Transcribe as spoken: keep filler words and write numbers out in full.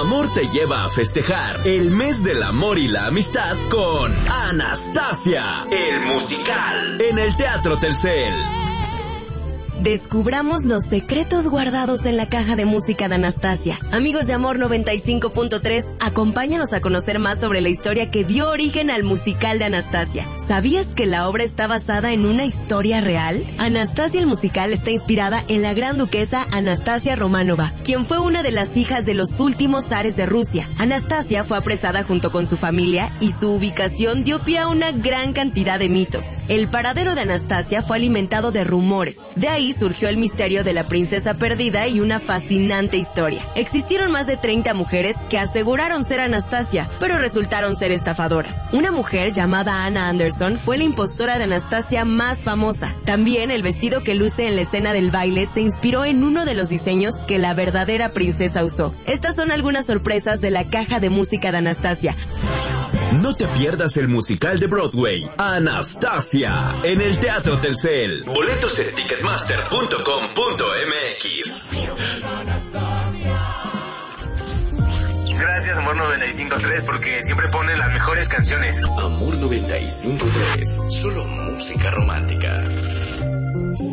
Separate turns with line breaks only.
Amor te lleva a festejar el mes del amor y la amistad con Anastasia, el musical, en el Teatro Telcel.
Descubramos los secretos guardados en la caja de música de Anastasia. Amigos de Amor noventa y cinco punto tres, acompáñanos a conocer más sobre la historia que dio origen al musical de Anastasia. ¿Sabías que la obra está basada en una historia real? Anastasia el musical está inspirada en la gran duquesa Anastasia Romanova, quien fue una de las hijas de los últimos zares de Rusia. Anastasia fue apresada junto con su familia y su ubicación dio pie a una gran cantidad de mitos. El paradero de Anastasia fue alimentado de rumores. De ahí surgió el misterio de la princesa perdida y una fascinante historia. Existieron más de treinta mujeres que aseguraron ser Anastasia, pero resultaron ser estafadoras. Una mujer llamada Anna Anderson fue la impostora de Anastasia más famosa. También el vestido que luce en la escena del baile se inspiró en uno de los diseños que la verdadera princesa usó. Estas son algunas sorpresas de la caja de música de Anastasia.
No te pierdas el musical de Broadway, Anastasia, en el Teatro Telcel. Boletos en ticketmaster punto com punto m x.
Gracias, Amor noventa y cinco punto tres, porque siempre ponen las mejores canciones.
Amor noventa y cinco punto tres, solo música romántica.